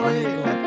белый.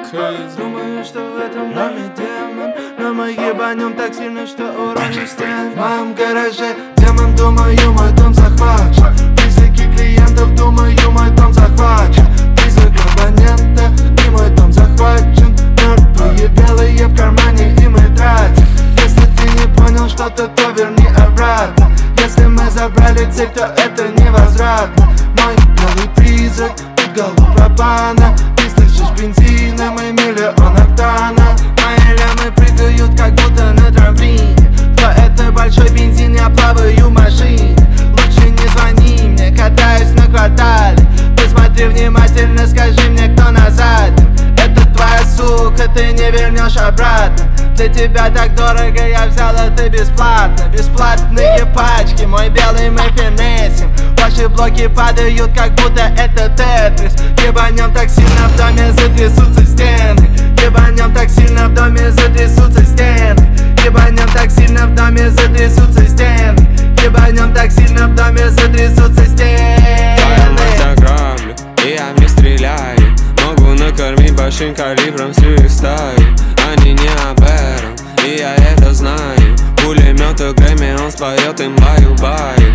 Думаю, что в этом доме демон, но мы ебанем так сильно, что уроним стен. В моем гараже демон, думаю, мой дом захвачен. Призраки клиентов, думаю, мой дом захвачен. Призрак абонента, и мой дом захвачен. Мертвые белые в кармане, и мы тратим. Если ты не понял что-то, то верни обратно. Если мы забрали цель, то это невозвратно. Мой белый призрак, тут голубь пропана. Ты слышишь бензином и миллион октана. Мои лямы прыгают, как будто на трамплине. Кто это большой бензин, я плаваю в машине. Лучше не звони мне, катаюсь на квартале. Ты смотри внимательно, скажи мне, кто на заднем. Это твоя сука, ты не вернешь обратно. Для тебя так дорого, я взял это бесплатно. Бесплатные пачки, мой белый мы финесим. Ваши блоки падают, как будто это тетрис. Ебанем так сильно в доме, затрясутся стены. Ебанем так сильно в доме, затрясутся стены. Ебанем так сильно в доме, затрясутся стены. Ебанем так сильно в доме, затрясутся стены. Твою мать ограблю, и я в них стреляю. Могу накормить большим калибром всю их стаю. Они не об этом, и я это знаю. Пулемет и Грэмми, он споет им баю-баю.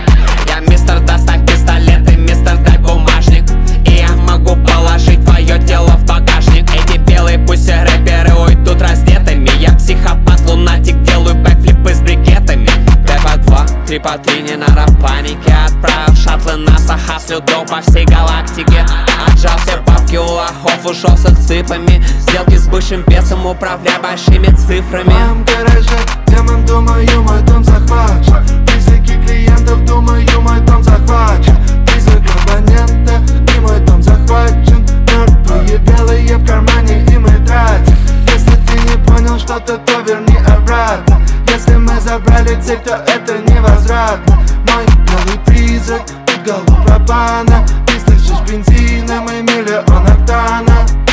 Я мистер, доставь пистолет, и мистер, дай бумажник. И я могу положить твое тело в багажник. Эти белые пусть рэперы уйдут раздетыми. Я психопат, лунатик, делаю бэкфлипы с брикетами. 2 по 2, 3 по 3, не надо паники. Отправил шаттлы НАСА, хаслю до по всей галактике. Отжал все бабки у лохов, ушел с цифрами. Сделки с бывшим бесом, управляя большими цифрами. В моем гараже демон, думаю, мой дом захвачен. Призраки клиентов, думаю, мой дом захвачен. Призрак абонента, и мой дом захвачен. Мертвые белые в кармане, и мы тратим. Если ты не понял что-то, то верни обратно. Если мы забрали цель, то это невозвратно. Мой белый призрак, тут голубь пропана. Ты слышишь бензином и миллион октана.